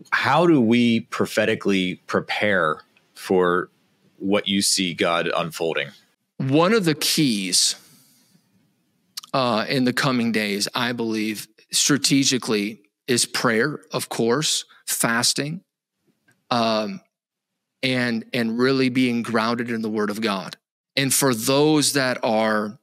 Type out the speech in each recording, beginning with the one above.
how do we prophetically prepare for what you see God unfolding? One of the keys in the coming days, I believe, strategically, is prayer, of course, fasting, and really being grounded in the Word of God. And for those that are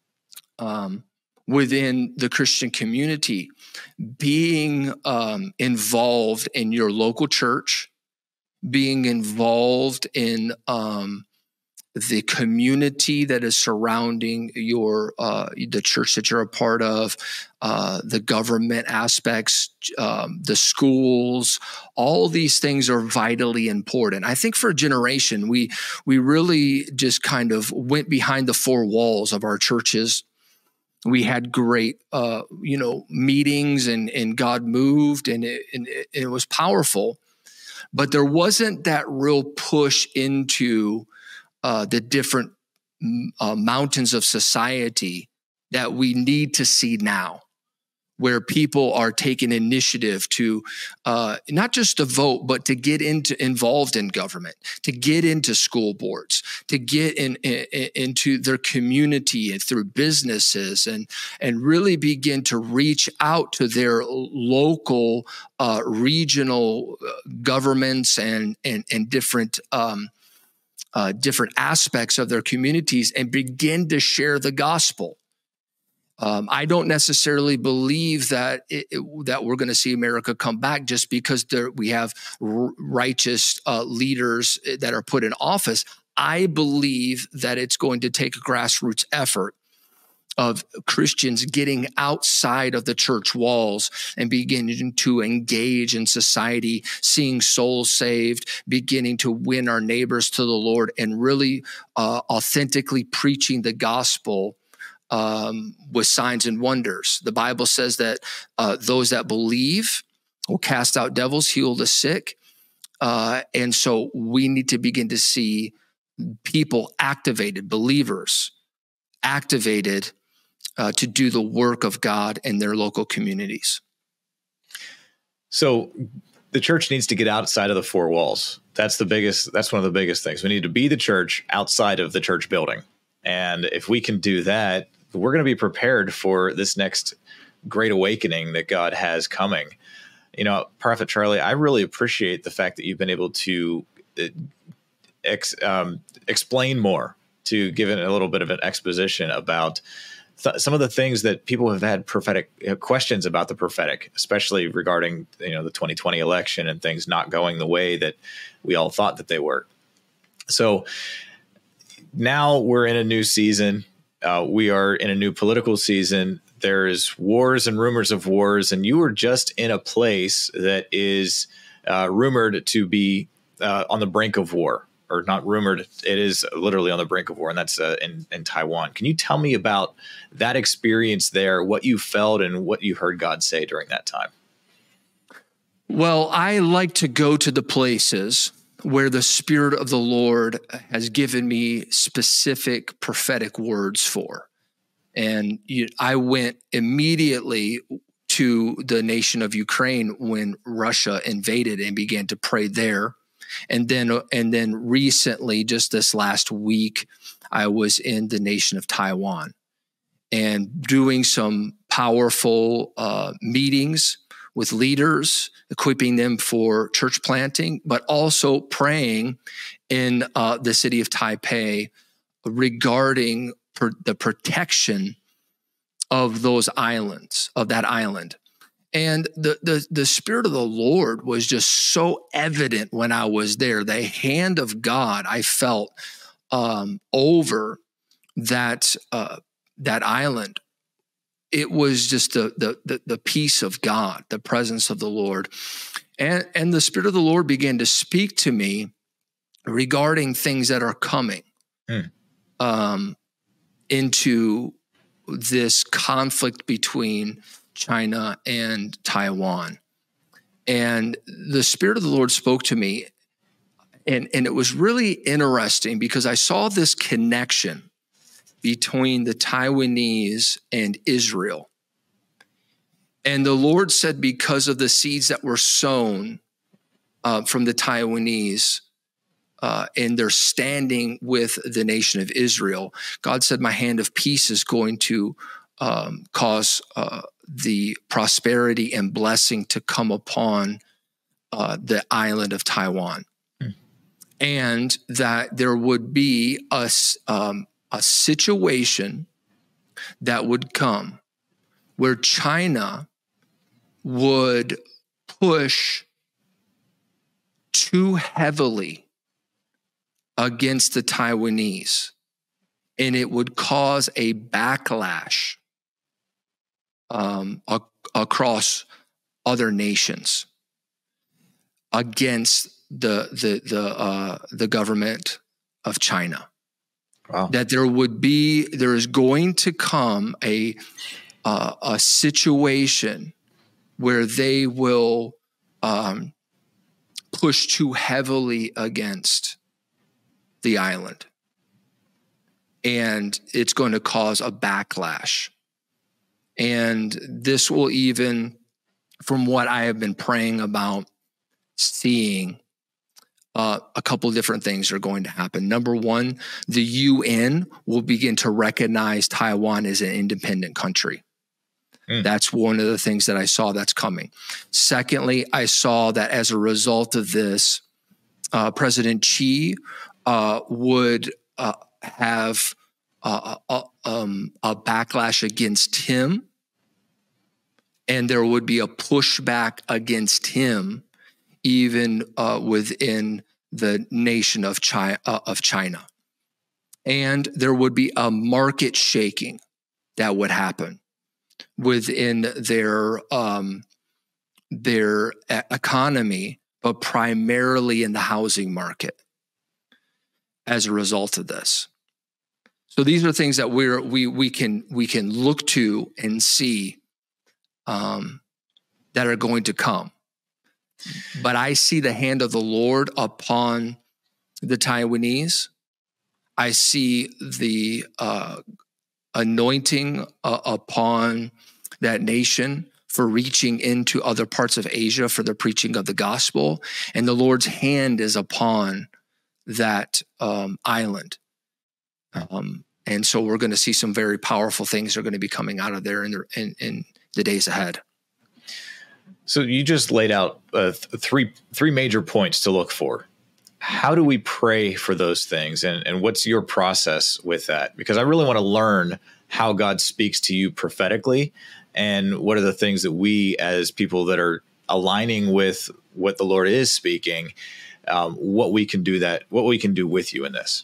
within the Christian community, being involved in your local church, being involved in the community that is surrounding your the church that you're a part of, the government aspects, the schools, all these things are vitally important. I think for a generation, we really just kind of went behind the four walls of our churches. We had great, meetings, and God moved, and it was powerful, but there wasn't that real push into the different mountains of society that we need to see now, where people are taking initiative to not just to vote, but to get involved in government, to get into school boards, to get into their community and through businesses, and really begin to reach out to their local, regional governments and different different aspects of their communities and begin to share the gospel. I don't necessarily believe that that we're going to see America come back just because we have righteous leaders that are put in office. I believe that it's going to take a grassroots effort of Christians getting outside of the church walls and beginning to engage in society, seeing souls saved, beginning to win our neighbors to the Lord, and really authentically preaching the gospel with signs and wonders. The Bible says that those that believe will cast out devils, heal the sick. And so we need to begin to see people activated, believers activated to do the work of God in their local communities. So the church needs to get outside of the four walls. That's one of the biggest things. We need to be the church outside of the church building. And if we can do that, we're going to be prepared for this next great awakening that God has coming. Prophet Charlie, I really appreciate the fact that you've been able to explain more, to give it a little bit of an exposition about some of the things that people have had prophetic questions about the prophetic, especially regarding, the 2020 election and things not going the way that we all thought that they were. So now we're in a new season. We are in a new political season. There's wars and rumors of wars, and you are just in a place that is rumored to be on the brink of war. Or not rumored, it is literally on the brink of war, and that's in Taiwan. Can you tell me about that experience there, what you felt and what you heard God say during that time? Well, I like to go to the places where the Spirit of the Lord has given me specific prophetic words for. And I went immediately to the nation of Ukraine when Russia invaded and began to pray there. And then recently, just this last week, I was in the nation of Taiwan and doing some powerful meetings with leaders, equipping them for church planting, but also praying in the city of Taipei regarding the protection of those islands, of that island. And the Spirit of the Lord was just so evident when I was there. The hand of God I felt over that island. It was just the peace of God, the presence of the Lord, and the Spirit of the Lord began to speak to me regarding things that are coming into this conflict between China and Taiwan. And the Spirit of the Lord spoke to me, and it was really interesting because I saw this connection between the Taiwanese and Israel. And the Lord said, because of the seeds that were sown from the Taiwanese, and they're standing with the nation of Israel. God said, my hand of peace is going to cause the prosperity and blessing to come upon the island of Taiwan. And that there would be a situation that would come where China would push too heavily against the Taiwanese, and it would cause a backlash across other nations against the government of China. Wow. That there is going to come a situation where they will push too heavily against the island, and it's going to cause a backlash. And this will, even from what I have been praying about, seeing a couple of different things are going to happen. Number one, the UN will begin to recognize Taiwan as an independent country. That's one of the things that I saw that's coming. Secondly, I saw that as a result of this, President Xi would have a backlash against him, and there would be a pushback against him even within the nation of China. And there would be a market shaking that would happen within their economy, but primarily in the housing market as a result of this. So these are things that we can look to and see that are going to come. But I see the hand of the Lord upon the Taiwanese. I see the anointing upon that nation for reaching into other parts of Asia for the preaching of the gospel. And the Lord's hand is upon that island. And so we're going to see some very powerful things are going to be coming out of there in the days ahead. So you just laid out three major points to look for. How do we pray for those things? And what's your process with that? Because I really want to learn how God speaks to you prophetically, and what are the things that we as people that are aligning with what the Lord is speaking, what we can do with you in this.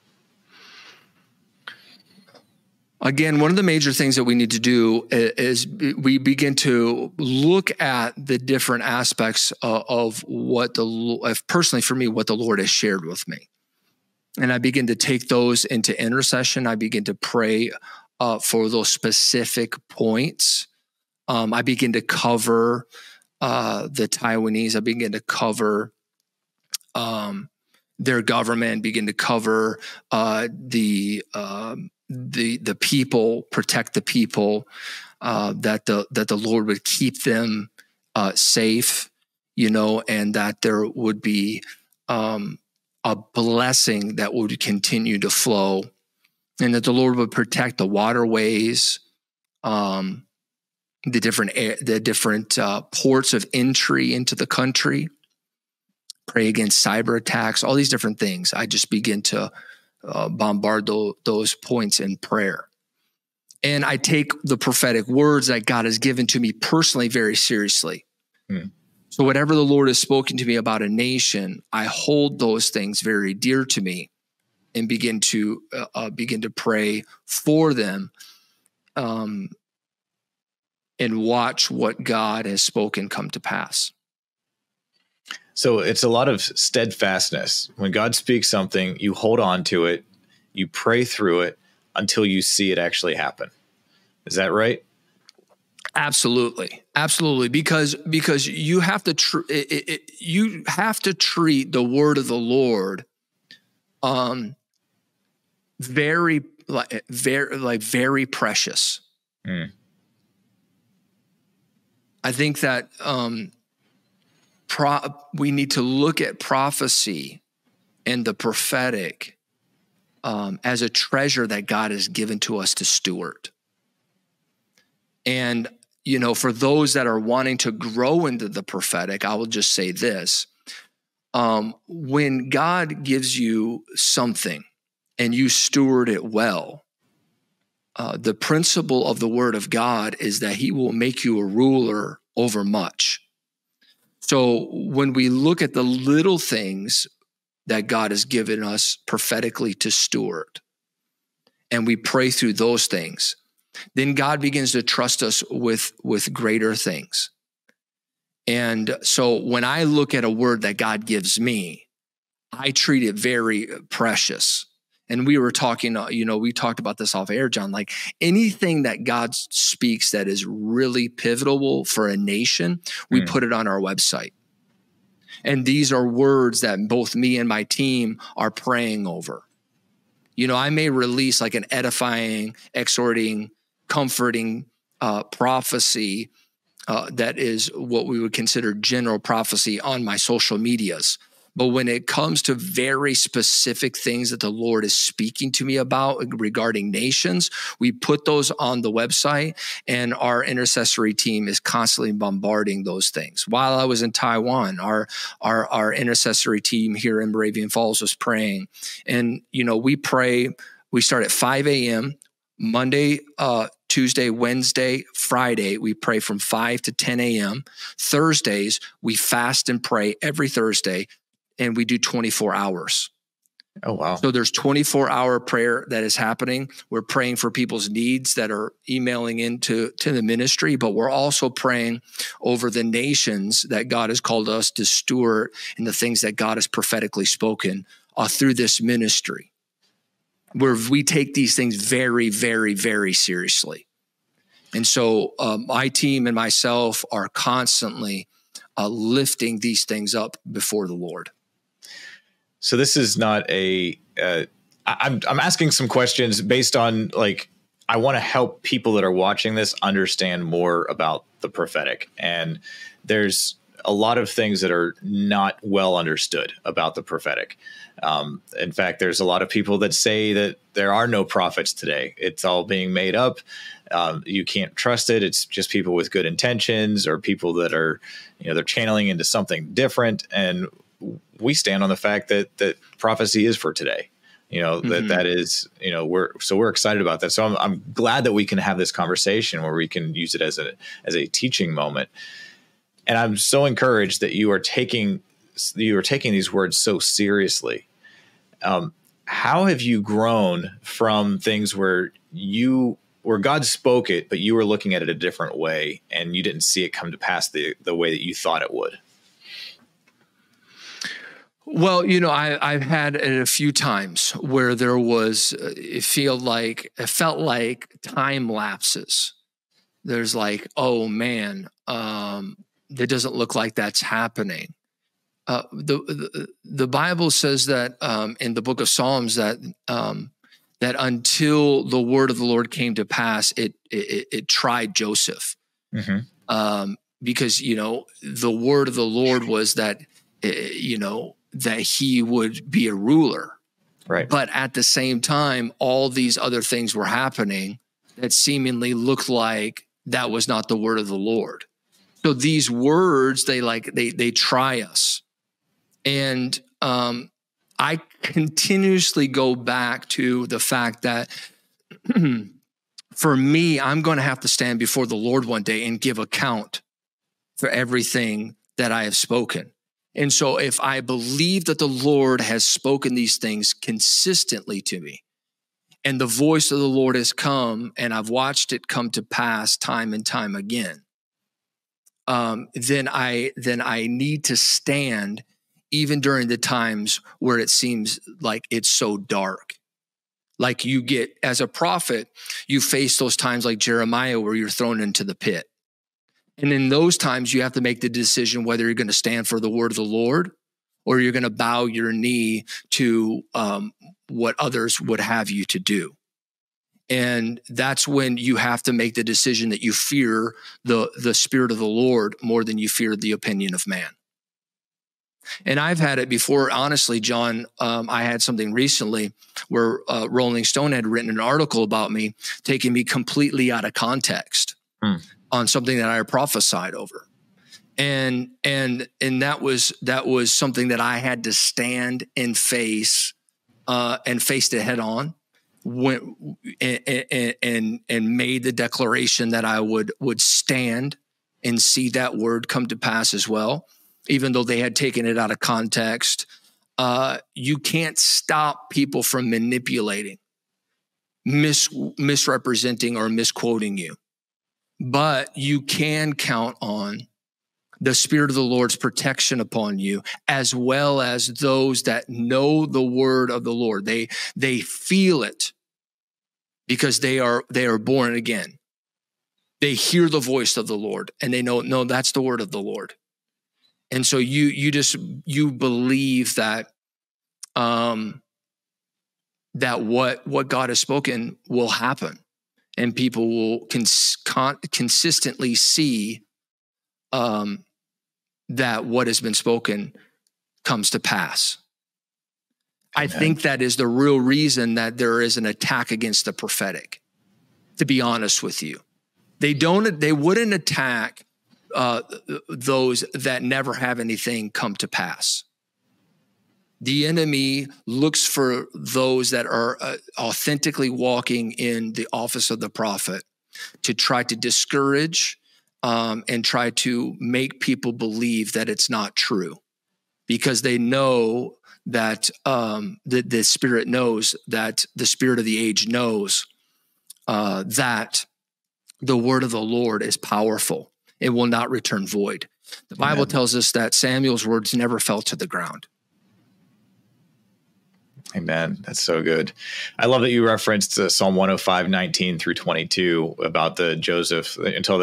Again, one of the major things that we need to do is we begin to look at the different aspects of what personally for me, what the Lord has shared with me. And I begin to take those into intercession. I begin to pray for those specific points. I begin to cover the Taiwanese. I begin to cover their government, begin to cover the people, protect the people, that the Lord would keep them safe, and that there would be a blessing that would continue to flow, and that the Lord would protect the waterways, the different ports of entry into the country. Pray against cyber attacks, all these different things. I just begin to bombard those points in prayer. And I take the prophetic words that God has given to me personally very seriously. So whatever the Lord has spoken to me about a nation, I hold those things very dear to me and begin to pray for them, and watch what God has spoken come to pass. So it's a lot of steadfastness. When God speaks something, you hold on to it, you pray through it until you see it actually happen. Is that right? Absolutely. Because you have to treat the word of the Lord very precious. I think that we need to look at prophecy and the prophetic as a treasure that God has given to us to steward. And, for those that are wanting to grow into the prophetic, I will just say this. When God gives you something and you steward it well, the principle of the word of God is that he will make you a ruler over much. So when we look at the little things that God has given us prophetically to steward, and we pray through those things, then God begins to trust us with greater things. And so when I look at a word that God gives me, I treat it very precious. And we were talking, we talked about this off air, John, like anything that God speaks that is really pivotal for a nation, we put it on our website. And these are words that both me and my team are praying over. I may release like an edifying, exhorting, comforting prophecy that is what we would consider general prophecy on my social medias. But when it comes to very specific things that the Lord is speaking to me about regarding nations, we put those on the website, and our intercessory team is constantly bombarding those things. While I was in Taiwan, our intercessory team here in Moravian Falls was praying. And, we pray, we start at 5 a.m., Monday, Tuesday, Wednesday, Friday, we pray from 5 to 10 a.m. Thursdays, we fast and pray every Thursday, and we do 24 hours. Oh, wow. So there's 24-hour prayer that is happening. We're praying for people's needs that are emailing into the ministry, but we're also praying over the nations that God has called us to steward and the things that God has prophetically spoken through this ministry, where we take these things very, very, very seriously. And so my team and myself are constantly lifting these things up before the Lord. So this is not I'm asking some questions based on I want to help people that are watching this understand more about the prophetic. And there's a lot of things that are not well understood about the prophetic. In fact, there's a lot of people that say that there are no prophets today. It's all being made up. You can't trust it. It's just people with good intentions or people that are, they're channeling into something different. And we stand on the fact that prophecy is for today. That is, we're excited about that. So I'm glad that we can have this conversation where we can use it as a teaching moment. And I'm so encouraged that you are taking these words so seriously. How have you grown from things where God spoke it, but you were looking at it a different way and you didn't see it come to pass the way that you thought it would? Well, I've had it a few times where there was, it felt like time lapses. There's like, oh man, it doesn't look like that's happening. The Bible says that in the book of Psalms that until the word of the Lord came to pass, it tried Joseph, because the word of the Lord was that that he would be a ruler, right? But at the same time, all these other things were happening that seemingly looked like that was not the word of the Lord. So these words, they try us. And I continuously go back to the fact that for me, I'm going to have to stand before the Lord one day and give account for everything that I have spoken. And so if I believe that the Lord has spoken these things consistently to me, and the voice of the Lord has come, and I've watched it come to pass time and time again, then I need to stand even during the times where it seems like it's so dark. Like you get, as a prophet, you face those times like Jeremiah where you're thrown into the pit. And in those times, you have to make the decision whether you're going to stand for the word of the Lord or you're going to bow your knee to what others would have you to do. And that's when you have to make the decision that you fear the Spirit of the Lord more than you fear the opinion of man. And I've had it before, honestly, John. I had something recently where Rolling Stone had written an article about me, taking me completely out of context on something that I prophesied over. And that was something that I had to stand and face it head on. And made the declaration that I would stand and see that word come to pass as well, even though they had taken it out of context. You can't stop people from manipulating, misrepresenting, or misquoting you, but you can count on the Spirit of the Lord's protection upon you, as well as those that know the word of the Lord. They feel it because they are born again. They hear the voice of the Lord and they know, no, that's the word of the Lord. And so you believe that that what God has spoken will happen, and people will consistently see that what has been spoken comes to pass. Amen. I think that is the real reason that there is an attack against the prophetic, to be honest with you. They wouldn't attack those that never have anything come to pass. The enemy looks for those that are authentically walking in the office of the prophet to try to discourage and try to make people believe that it's not true, because they know that the Spirit knows, that the spirit of the age knows that the word of the Lord is powerful. It will not return void. The Bible tells us that Samuel's words never fell to the ground. Amen. That's so good. I love that you referenced Psalm 105, 19 through 22 about the Joseph until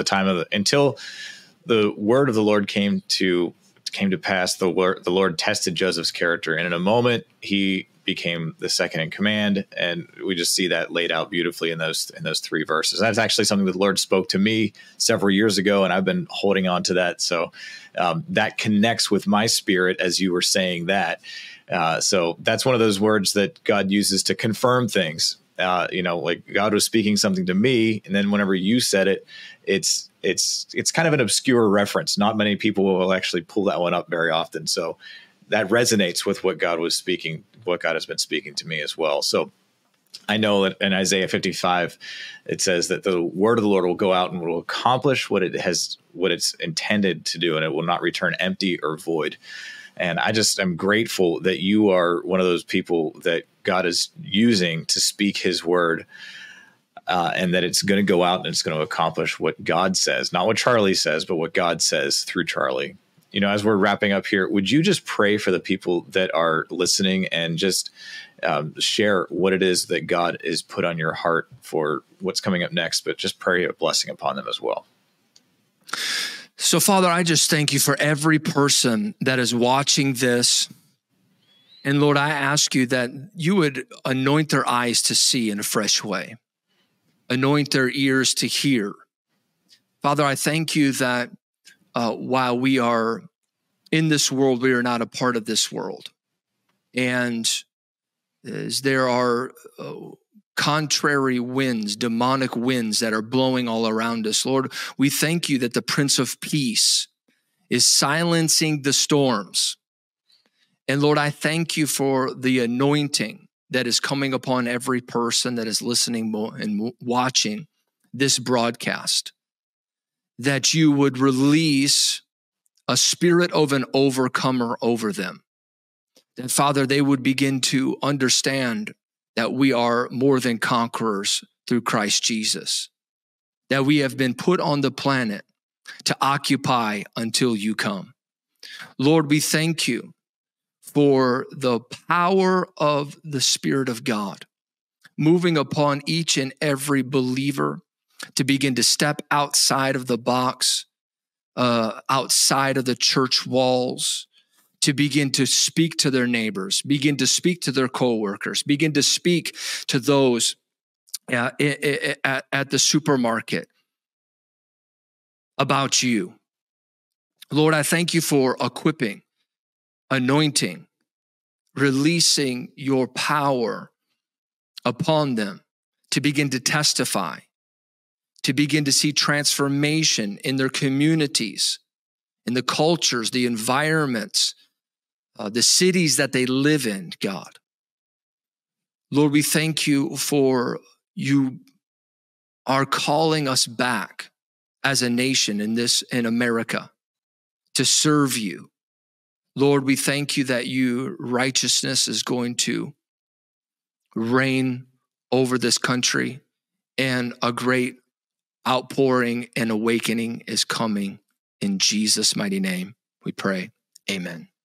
the word of the Lord came to pass. The Lord tested Joseph's character, and in a moment he became the second in command. And we just see that laid out beautifully in those three verses. That's actually something that the Lord spoke to me several years ago, and I've been holding on to that. So that connects with my spirit as you were saying that. So that's one of those words that God uses to confirm things. Like God was speaking something to me, and then whenever you said it, it's kind of an obscure reference. Not many people will actually pull that one up very often. So that resonates with what God was speaking, what God has been speaking to me as well. So I know that in Isaiah 55, it says that the word of the Lord will go out and will accomplish what it's intended to do, and it will not return empty or void. And I just am grateful that you are one of those people that God is using to speak his word, and that it's going to go out and it's going to accomplish what God says, not what Charlie says, but what God says through Charlie. As we're wrapping up here, would you just pray for the people that are listening and just share what it is that God has put on your heart for what's coming up next, but just pray a blessing upon them as well. So, Father, I just thank you for every person that is watching this. And Lord, I ask you that you would anoint their eyes to see in a fresh way, anoint their ears to hear. Father, I thank you that while we are in this world, we are not a part of this world. And as there are contrary winds, demonic winds that are blowing all around us, Lord, we thank you that the Prince of Peace is silencing the storms. And Lord, I thank you for the anointing that is coming upon every person that is listening and watching this broadcast, that you would release a spirit of an overcomer over them. That, Father, they would begin to understand that we are more than conquerors through Christ Jesus, that we have been put on the planet to occupy until you come. Lord, we thank you for the power of the Spirit of God moving upon each and every believer to begin to step outside of the box, outside of the church walls, to begin to speak to their neighbors, begin to speak to their coworkers, begin to speak to those at the supermarket about you. Lord, I thank you for equipping anointing, releasing your power upon them to begin to testify, to begin to see transformation in their communities, in the cultures, the environments, the cities that they live in, God. Lord, we thank you for you are calling us back as a nation in America to serve you. Lord, we thank you that your righteousness is going to reign over this country, and a great outpouring and awakening is coming. In Jesus' mighty name, we pray. Amen.